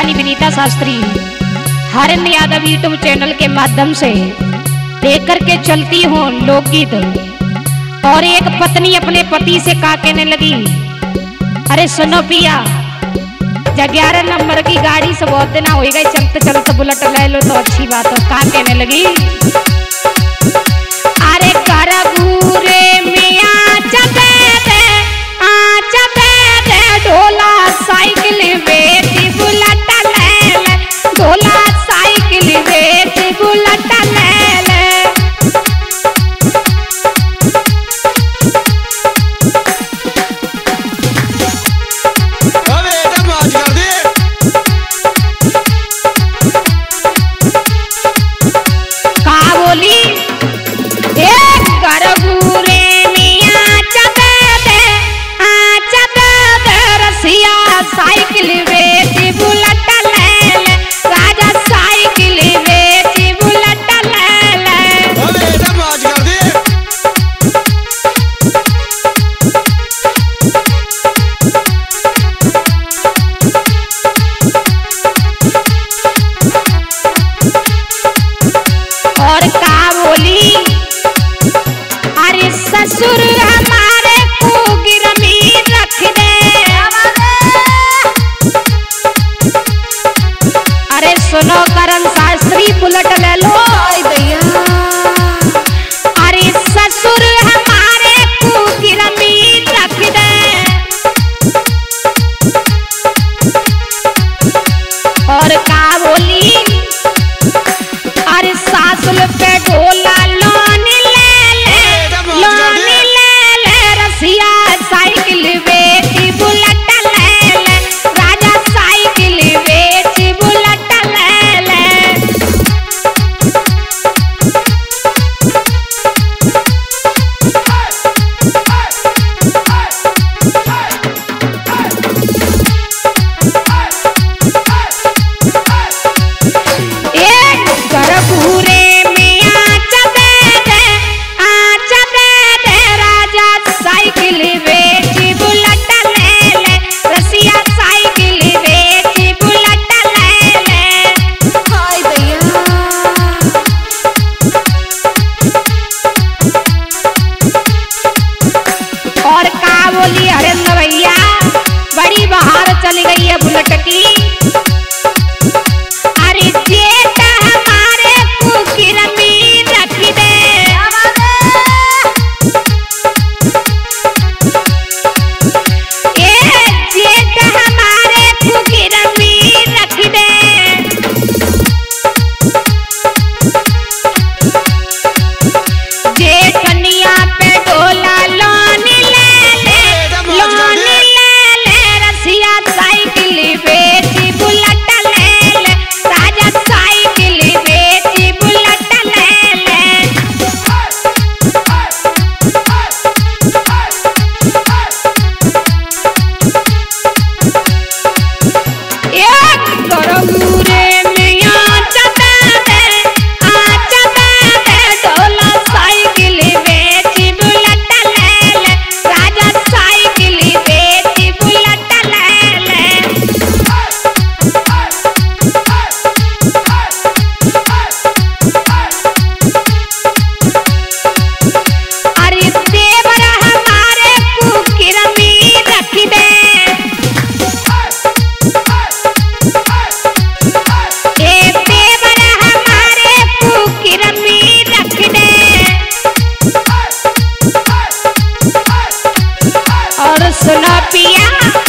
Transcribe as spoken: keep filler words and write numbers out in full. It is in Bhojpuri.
रानी विनीता शास्त्री हरन यादव यूट्यूब चैनल के माध्यम से लेकर के चलती हूँ लोकगीत। और एक पत्नी अपने पति से का कहने लगी, अरे सुनो पिया, ग्यारह नंबर की गाड़ी से बहुत दिन हो गई, चलते चलते बुलेट ले लो तो अच्छी बात हो। का कहने लगी, अरे करबूरे मियां चबे दे आ चबे दे ढोला साइकिल बेटी बुलेट ले ले, ढोला साइकिल बेटी बुलेट ले ले। साइकिल बेटी बुलेट ले ले, राजा साइकिल बेटी बुलेट ले ले। और का बोली, अरे ससुर हमारे को गिरमी रख दे, सुनो करण शास्त्री बुलेट ले लो भैया। अरे ससुर हमारे को गिरमी रख दे, और का बोली, अरे सासुल पे ढोला लोन ले ले, लोन ले ले, रसिया साइकिल बेटी बुलेट ले ले, राजा साइकिल बेटी बुलेट। बोली हरेंद्र भैया, बड़ी बहार चली गई है बुलेट की। अरे जेठ हमारे कुकिरमी रख दे, ए जेठ हमारे कुकिरमी रख दे, जेठनिया पे ढोला लोन साइकिल बेटी बुलेट ले ले, राजा साइकिल बेटी बुलेट ले ले। एक करबूरे मियां चबे दे आ चबे दे ढोला साइकिल बेटी बुलेट ले ले, राजा साइकिल बेटी बुलेट ले ले। अरे देवर हमारे कुकिरमी रख दे, ए देवर हमारे कुकिरमी रख दे। और सुनो पिया,